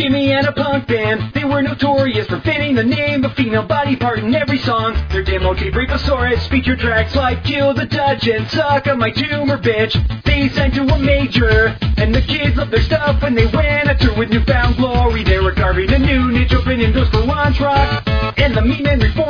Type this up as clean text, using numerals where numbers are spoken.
Jimmy and a punk band, they were notorious for fitting the name of female body part in every song. Their demo tape Raposaurus featured tracks like Kill the Dutch and Suck on My Tumor Bitch. They signed to a major, and the kids loved their stuff when they went on tour with Newfound Glory. They were carving a new niche, opening doors for Lunch Rock and the Mean and Reform